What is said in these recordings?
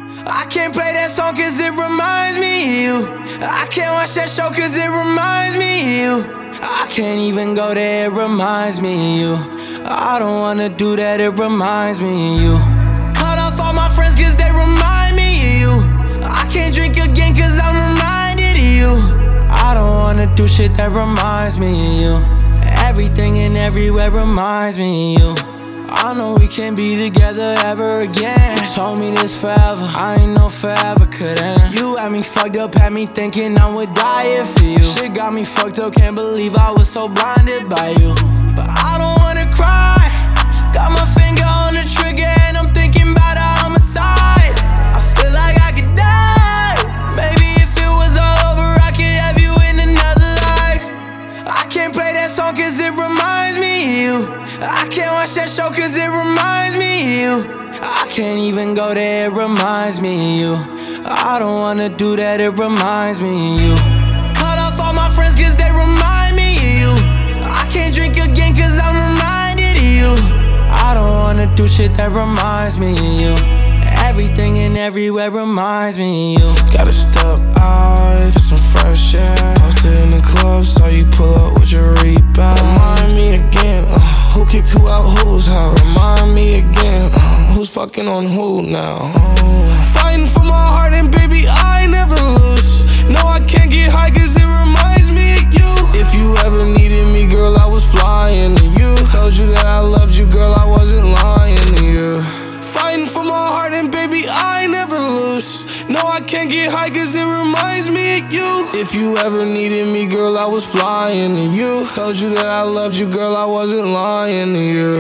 I can't play that song cause it reminds me of you. I can't watch that show cause it reminds me of you. I can't even go there, it reminds me of you. I don't wanna do that, it reminds me of you. Cut off all my friends cause they remind me of you. I can't drink again cause I'm reminded of you. I don't wanna do shit that reminds me of you. Everything and everywhere reminds me of you. I know we can't be together ever again. You told me this forever, I ain't know forever could end. You had me fucked up, had me thinking I would die if for you. Shit got me fucked up, can't believe I was so blinded by you. But I don't wanna cry, got my finger on the trigger and I'm thinking about a homicide. I feel like I could die, maybe if it was all over I could have you in another life. I can't play that song cause it reminds me of you. I can't watch that show cause it reminds me of you. I can't even go there, it reminds me of you. I don't wanna do that, it reminds me of you. Cut off all my friends cause they remind me of you. I can't drink again cause I'm reminded of you. I don't wanna do shit that reminds me of you. Everything and everywhere reminds me of you. Gotta step out, get some fresh air. Posted in the club, saw you pull up with your rebound. Remind me again, who kicked who out whose house? Remind me again, who's fucking on who now? Fighting for my heart and baby I never lose. No, I can't get high cause it reminds me of you. If you ever needed me, girl, I was flying to you. Told you that I loved you, girl, I wasn't lying to you. Fighting for my heart and baby I never lose. No, I can't get high cause it reminds me of you. If you ever needed me, girl, I was flying to you. Told you that I loved you, girl, I wasn't lying to you.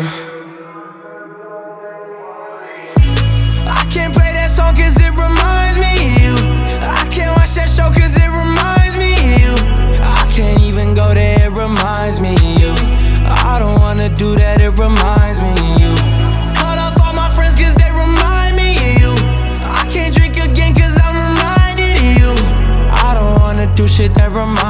I can't play that song cause it reminds me of you. I can't watch that show cause it reminds me of you. I can't even go there, it reminds me of you. I don't wanna do that, it reminds me of you. Cut off all my friends cause they remind me of you. I can't drink again cause I'm reminded of you. I don't wanna do shit that reminds me of you.